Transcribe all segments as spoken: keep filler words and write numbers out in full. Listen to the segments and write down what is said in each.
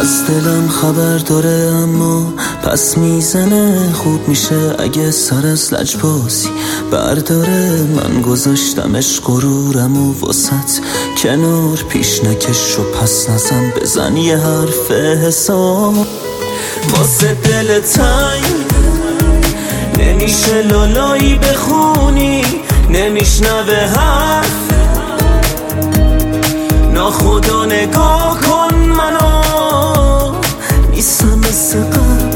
از دلم خبر داره اما پس میزنه. خوب میشه اگه سر از لجبازی برداره. من گذاشتمش غرورم و وسط کنار پیش نکش و پس نزن بزن یه حرف حساب. واسه دل تنگ نمیشه لالایی بخونی، نمیشنوه حرف ناخدا نگاه کن منو نیستم مثل قبل.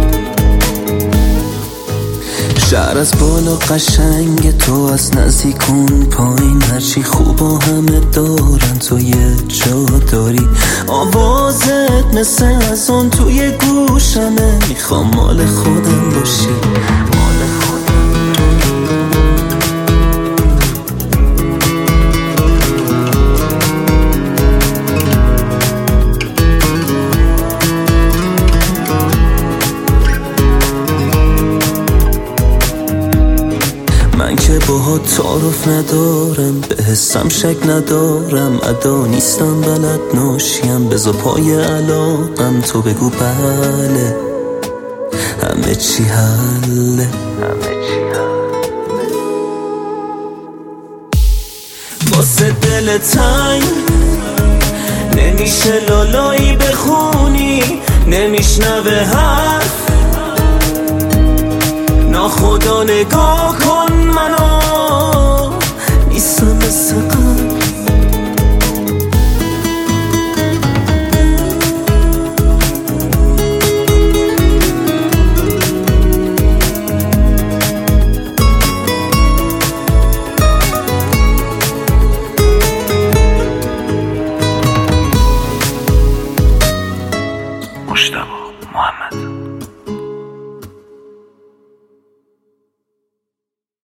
شهر از بالا قشنگ تو از نزدیکون پایین هرچی خوبا همه دارن تو یه جا داری. آوازت مثل از اون توی گوشمه میخوام مال خودم باشی مال خودم. من که باهات تعارف ندارم به حسم شک ندارم ادا نیستم بلد ناشیم بذار پای علاقم تو بگو بله همه چی حله. واسه دل تنگ نمیشه لالایی بخونی، نمیشنوه حرف ناخدا نگاه کن منو نیستم مثل قبل. مجتبی محمد